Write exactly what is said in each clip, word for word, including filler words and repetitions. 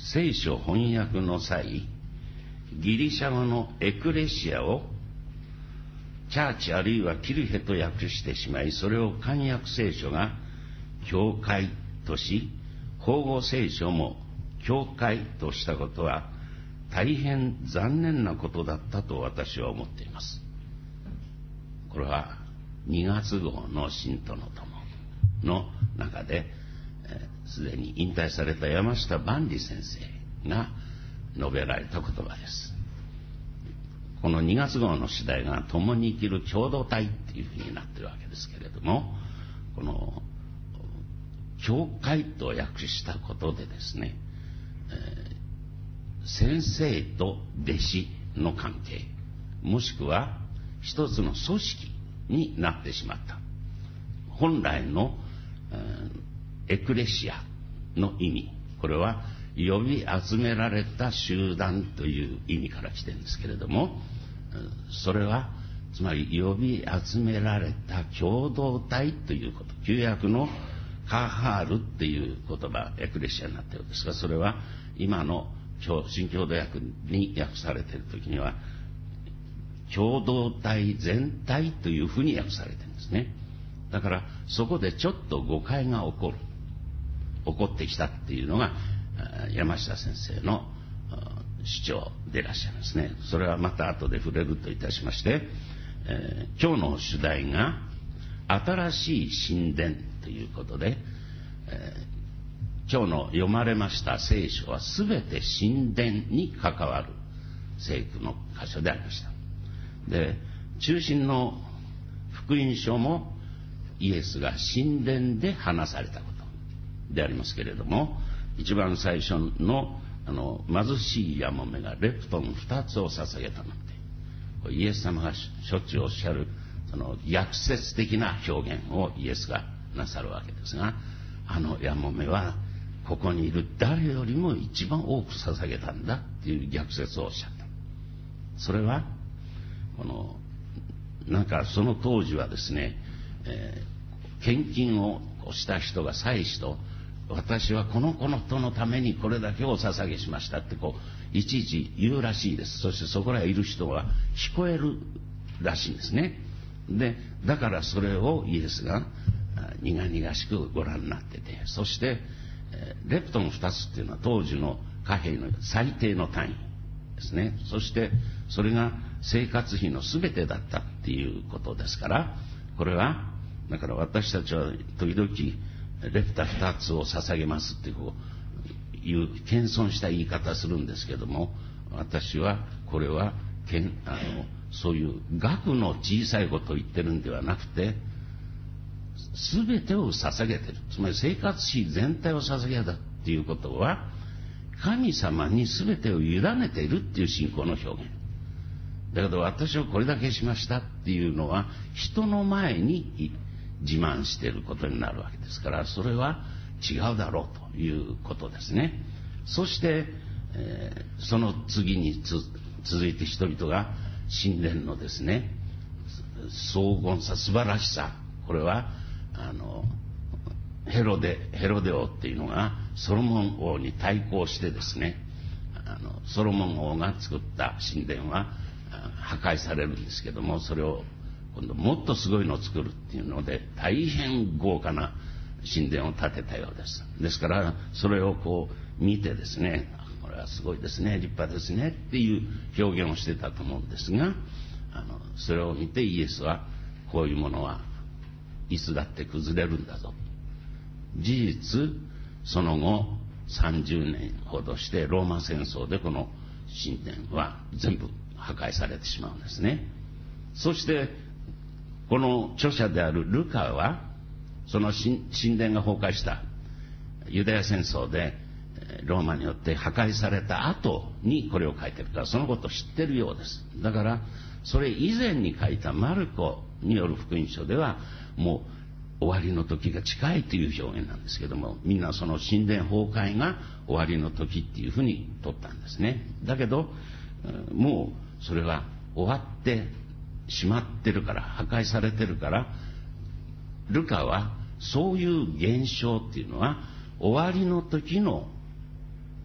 聖書翻訳の際、ギリシャ語のエクレシアをチャーチあるいはキルヘと訳してしまい、それを漢訳聖書が教会とし、法語聖書も教会としたことは大変残念なことだったと私は思っています。これはにがつ号の信徒の友の中で、すで、えー、に引退された山下万里先生が述べられた言葉です。このにがつ号の次第が共に生きる共同体っていうふうになっているわけですけれども、この教会と訳したことでですね、えー、先生と弟子の関係、もしくは一つの組織になってしまった。本来の、えー、エクレシアの意味、これは呼び集められた集団という意味から来てるんですけれども、それはつまり呼び集められた共同体ということ。旧約のカハールっていう言葉、エクレシアになっているんですが、それは今の新共同訳に訳されているときには共同体全体というふうに訳されているんですね。だからそこでちょっと誤解が起こる起こってきたっていうのが山下先生の主張でいらっしゃいますね。それはまた後で触れるといたしまして、えー、今日の主題が新しい神殿ということで、えー、今日の読まれました聖書はすべて神殿に関わる聖句の箇所でありました。で、中心の福音書もイエスが神殿で話されたことでありますけれども、一番最初のあの貧しいやもめがレプトン二つを捧げたので、イエス様がしょっちゅうおっしゃるその逆説的な表現をイエスがなさるわけですが、あのやもめはここにいる誰よりも一番多く捧げたんだっていう逆説をおっしゃった。それはこのなんかその当時はですね、えー、献金をした人が祭司と、私はこの子の人のためにこれだけを捧げしましたってこういちいち言うらしいです。そしてそこらにいる人は聞こえるらしいんですね。で、だからそれをイエスが苦々しくご覧になってて、そして、えー、レプトンふたつっていうのは当時の貨幣の最低の単位ですね。そしてそれが生活費の全てだったっていうことですから、これはだから私たちは時々レプタふたつを捧げますってこういう謙遜した言い方するんですけども、私はこれはけんあのそういう額の小さいことを言ってるんではなくて、全てを捧げてる、つまり生活費全体を捧げたっていうことは神様に全てを委ねているっていう信仰の表現だけど、私はこれだけしましたっていうのは人の前に自慢していることになるわけですから、それは違うだろうということですね。そして、えー、その次につ続いて人々が神殿のですね荘厳さ、素晴らしさ、これはあのヘロデヘロデ王っていうのがソロモン王に対抗してですね、あのソロモン王が作った神殿は破壊されるんですけども、それを今度もっとすごいのを作るっていうので大変豪華な神殿を建てたようです。ですからそれをこう見てですね、これはすごいですね、立派ですねっていう表現をしてたと思うんですが、あのそれを見てイエスはこういうものはいつだって崩れるんだぞ。事実その後さんじゅうねんほどしてローマ戦争でこの神殿は全部破壊されてしまうんですね。そしてこの著者であるルカはその神殿が崩壊したユダヤ戦争でローマによって破壊された後にこれを書いてるから、そのことを知ってるようです。だからそれ以前に書いたマルコによる福音書ではもう終わりの時が近いという表現なんですけども、みんなその神殿崩壊が終わりの時っていうふうに取ったんですね。だけどもうそれは終わってしまってるから、破壊されてるから、ルカはそういう現象っていうのは終わりの時の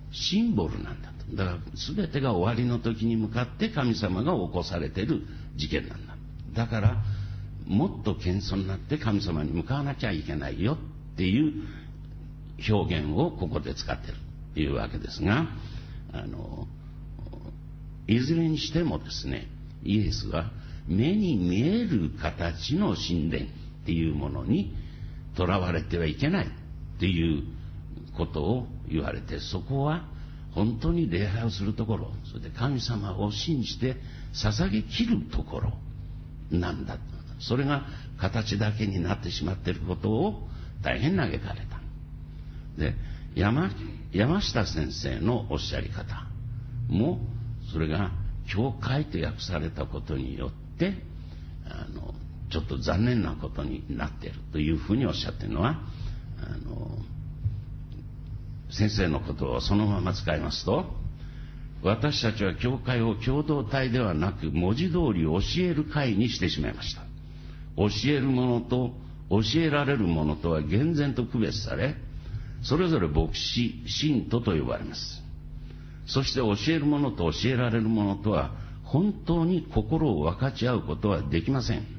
シンボルなんだと。だから全てが終わりの時に向かって神様が起こされている事件なんだ。だからもっと謙遜になって神様に向かわなきゃいけないよっていう表現をここで使っているというわけですが、あのいずれにしてもですね、イエスは目に見える形の神殿っていうものにとらわれてはいけないっていうことを言われて、そこは本当に礼拝をするところ、それで神様を信じて捧げきるところなんだ。それが形だけになってしまっていることを大変嘆かれた。で、山、山下先生のおっしゃり方も、それが教会と訳されたことによってあのちょっと残念なことになっているというふうにおっしゃっているのは、あの先生のことをそのまま使いますと、私たちは教会を共同体ではなく文字通り教える会にしてしまいました。教えるものと教えられるものとは厳然と区別され、それぞれ牧師、信徒と呼ばれます。そして教えるものと教えられるものとは本当に心を分かち合うことはできません。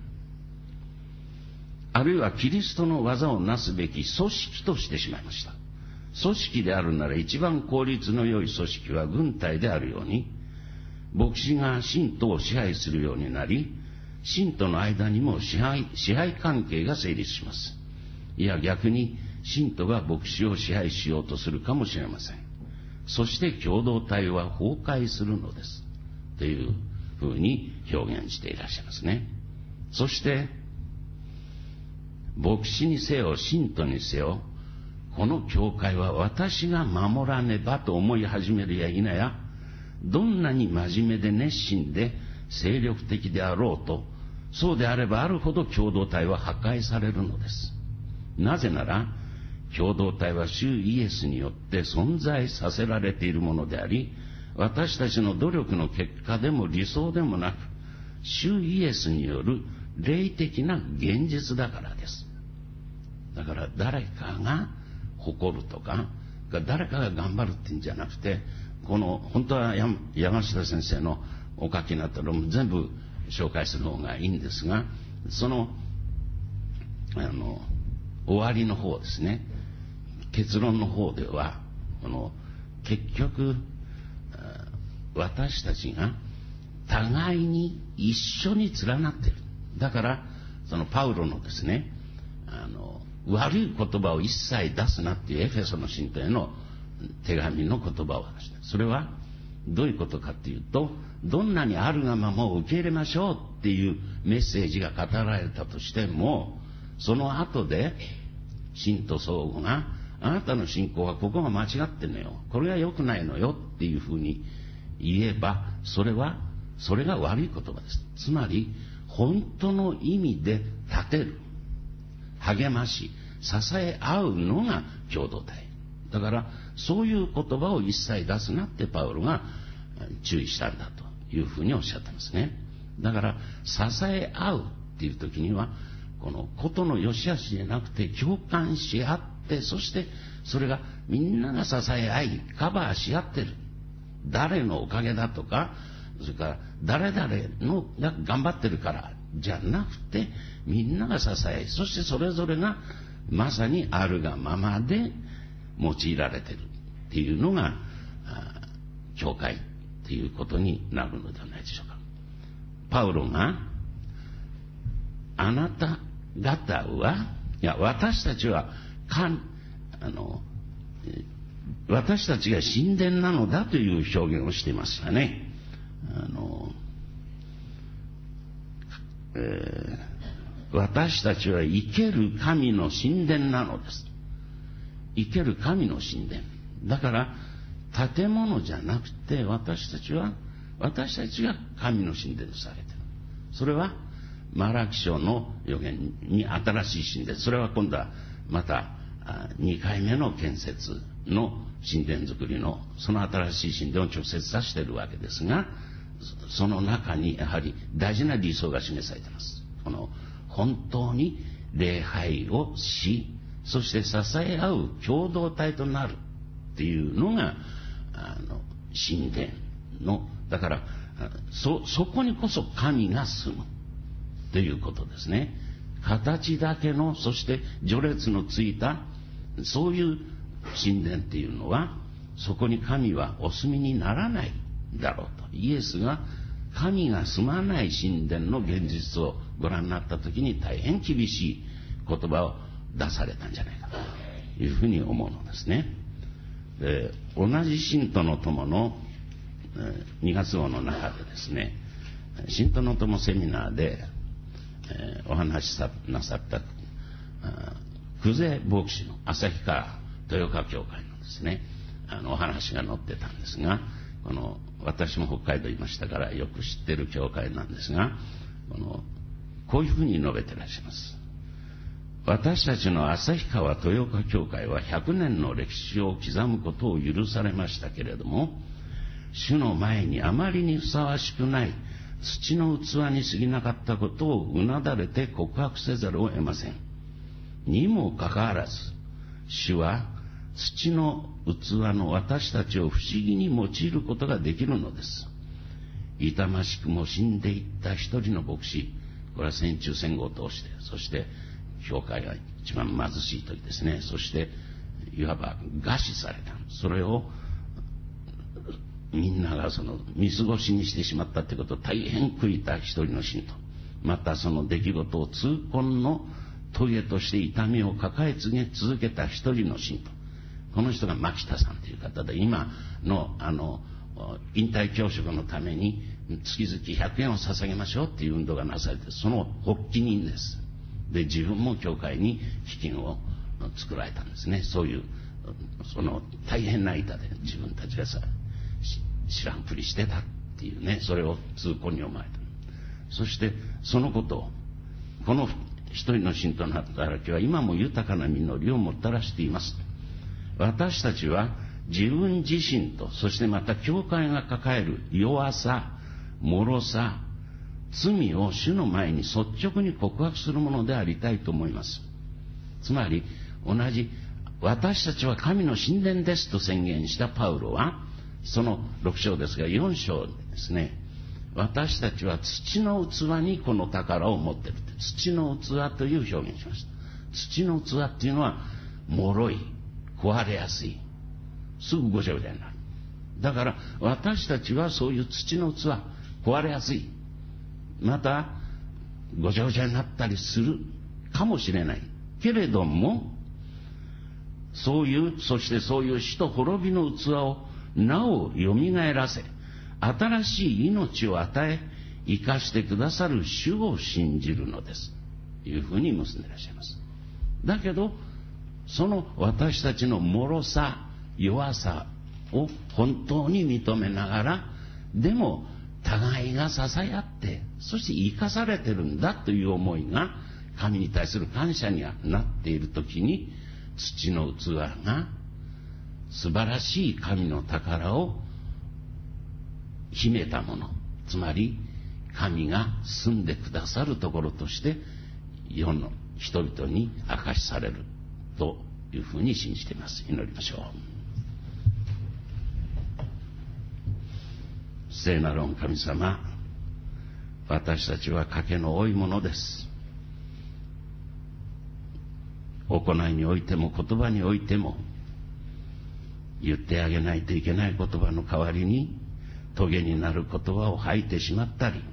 あるいはキリストの技をなすべき組織としてしまいました。組織であるなら一番効率の良い組織は軍隊であるように、牧師が信徒を支配するようになり、信徒の間にも支配、支配関係が成立します。いや逆に信徒が牧師を支配しようとするかもしれません。そして共同体は崩壊するのですというふうに表現していらっしゃいますね。そして牧師にせよ信徒にせよ、この教会は私が守らねばと思い始めるや否や、どんなに真面目で熱心で精力的であろうと、そうであればあるほど共同体は破壊されるのです。なぜなら共同体は主イエスによって存在させられているものであり、私たちの努力の結果でも理想でもなく、主イエスによる霊的な現実だからです。だから誰かが誇るとか、誰かが頑張るっていうんじゃなくて、この本当は山下先生のお書きになったのも全部紹介する方がいいんですが、そのあの終わりの方ですね、結論の方では、この結局私たちが互いに一緒に連なっている。だからそのパウロのですね、あの悪い言葉を一切出すなっていうエフェソの信徒への手紙の言葉を出した。それはどういうことかっていうと、どんなにあるがままを受け入れましょうっていうメッセージが語られたとしても、その後で信徒相互が、あなたの信仰はここが間違ってんのよ、これが良くないのよっていうふうに言えば、それはそれが悪い言葉です。つまり本当の意味で立てる、励まし支え合うのが共同体だから、そういう言葉を一切出すなってパウロが注意したんだというふうにおっしゃってますね。だから支え合うっていう時には、このことの良し悪しじゃなくて共感し合って、そしてそれがみんなが支え合いカバーし合ってる。誰のおかげだとか、それから誰々のが頑張ってるからじゃなくて、みんなが支え合い、そしてそれぞれがまさにあるがままで用いられてるっていうのが教会っていうことになるのではないでしょうか。パウロが、あなた方は、いや私たちはかあの私たちが神殿なのだという表現をしていましたね。あの、えー、私たちは生ける神の神殿なのです。生ける神の神殿だから、建物じゃなくて、私たちは私たちが神の神殿とされている。それはマラキ書の予言に新しい神殿、それは今度はまたにかいめの建設の神殿作りの、その新しい神殿を直接指しているわけですが、その中にやはり大事な理想が示されています。この本当に礼拝をし、そして支え合う共同体となるっていうのがあの神殿の、だからそそこにこそ神が住むということですね。形だけの、そして序列のついたそういう神殿っていうのは、そこに神はお住みにならないだろうと。イエスが神が住まない神殿の現実をご覧になった時に、大変厳しい言葉を出されたんじゃないかというふうに思うのですね。で、同じ信徒の友のにがつ号の中でですね、信徒の友セミナーで、えー、お話しなさった久世牧師の旭川豊川教会のですね、あのお話が載ってたんですが、この私も北海道いましたからよく知ってる教会なんですが、このこういうふうに述べてらっしゃいます。私たちの旭川豊川教会はひゃくねんの歴史を刻むことを許されましたけれども、主の前にあまりにふさわしくない土の器に過ぎなかったことをうなだれて告白せざるを得ません。にもかかわらず、主は土の器の私たちを不思議に用いることができるのです。痛ましくも死んでいった一人の牧師、これは戦中戦後を通して、そして教会が一番貧しい時ですね、そしていわば餓死された。それをみんながその見過ごしにしてしまったということを大変悔いた一人の信徒、またその出来事を痛恨の棘として痛みを抱え続けた一人の信徒、この人が牧田さんという方で、今のあの引退教職のために月々ひゃくえんを捧げましょうっていう運動がなされて、その発起人です。で、自分も教会に基金を作られたんですね。そういうその大変な痛で自分たちがさ知らんぷりしてたっていうね、それを痛恨に思われた。そしてそのことをこの一人の信徒の働きは今も豊かな実りをもたらしています。私たちは自分自身と、そしてまた教会が抱える弱さ、脆さ、罪を主の前に率直に告白するものでありたいと思います。つまり同じ私たちは神の神殿ですと宣言したパウロは、そのろく章ですがよん章でですね、私たちは土の器にこの宝を持っているって、土の器という表現しました。土の器っていうのは脆い、壊れやすい、すぐごちゃごちゃになる。だから私たちはそういう土の器、壊れやすい、またごちゃごちゃになったりするかもしれないけれども、そういう、そしてそういう死と滅びの器をなおよみがえらせ、新しい命を与え生かしてくださる主を信じるのですというふうに結んでいらっしゃいます。だけどその私たちの脆さ、弱さを本当に認めながら、でも互いが支え合って、そして生かされてるんだという思いが神に対する感謝になっているときに、土の器が素晴らしい神の宝を秘めたもの、つまり神が住んでくださるところとして世の人々に明かしされるというふうに信じています。祈りましょう。聖なる御神様、私たちは賭けの多いものです。行いにおいても言葉においても、言ってあげないといけない言葉の代わりにトゲになる言葉を吐いてしまったり、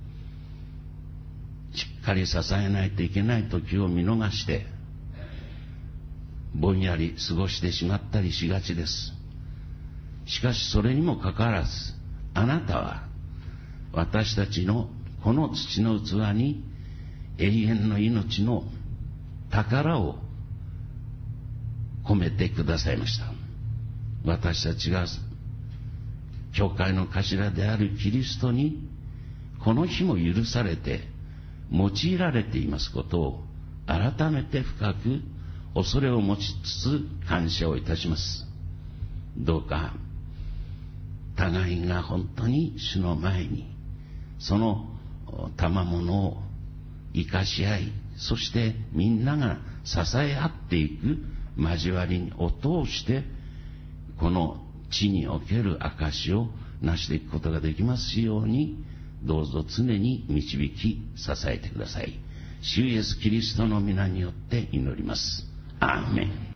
しっかり支えないといけない時を見逃してぼんやり過ごしてしまったりしがちです。しかしそれにもかかわらず、あなたは私たちのこの土の器に永遠の命の宝を込めてくださいました。私たちが教会の頭であるキリストにこの日も許されて用いられていますことを改めて深く恐れを持ちつつ感謝をいたします。どうか互いが本当に主の前にその賜物を生かし合い、そしてみんなが支え合っていく交わりを通して、この地における証を成していくことができますように、どうぞ常に導き支えてください。主イエスキリストの皆によって祈ります。アーメン。